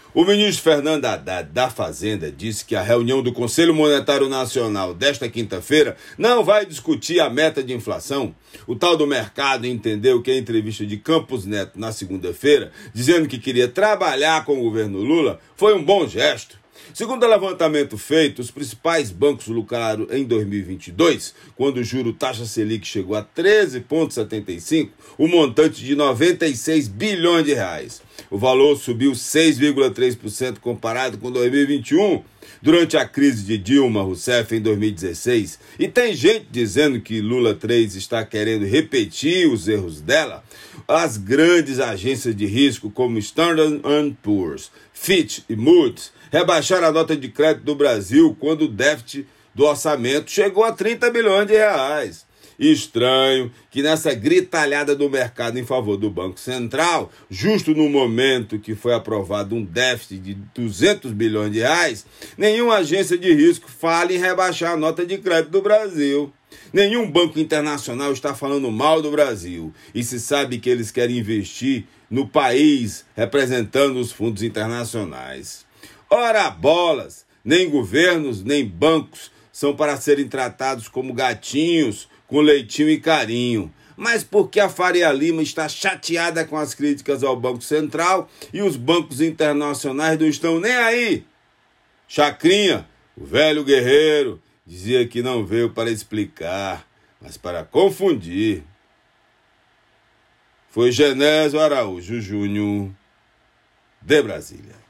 O ministro Fernando Haddad da Fazenda disse que a reunião do Conselho Monetário Nacional desta quinta-feira não vai discutir a meta de inflação. O tal do mercado entendeu que a entrevista de Campos Neto na segunda-feira, dizendo que queria trabalhar com o governo Lula, foi um bom gesto. Segundo o levantamento feito, os principais bancos lucraram em 2022, quando o juro taxa Selic chegou a 13,75, o montante de 96 bilhões de reais. O valor subiu 6,3% comparado com 2021, durante a crise de Dilma Rousseff em 2016. E tem gente dizendo que Lula 3 está querendo repetir os erros dela. As grandes agências de risco como Standard & Poor's, Fitch e Moody's rebaixaram a nota de crédito do Brasil quando o déficit do orçamento chegou a 30 bilhões de reais. Estranho que nessa gritalhada do mercado em favor do Banco Central, justo no momento que foi aprovado um déficit de 200 bilhões de reais, nenhuma agência de risco fala em rebaixar a nota de crédito do Brasil. Nenhum banco internacional está falando mal do Brasil e se sabe que eles querem investir no país representando os fundos internacionais. Ora bolas, nem governos, nem bancos são para serem tratados como gatinhos, com leitinho e carinho. Mas por que a Faria Lima está chateada com as críticas ao Banco Central e os bancos internacionais não estão nem aí? Chacrinha, o velho guerreiro, dizia que não veio para explicar, mas para confundir. Foi Genésio Araújo Júnior, de Brasília.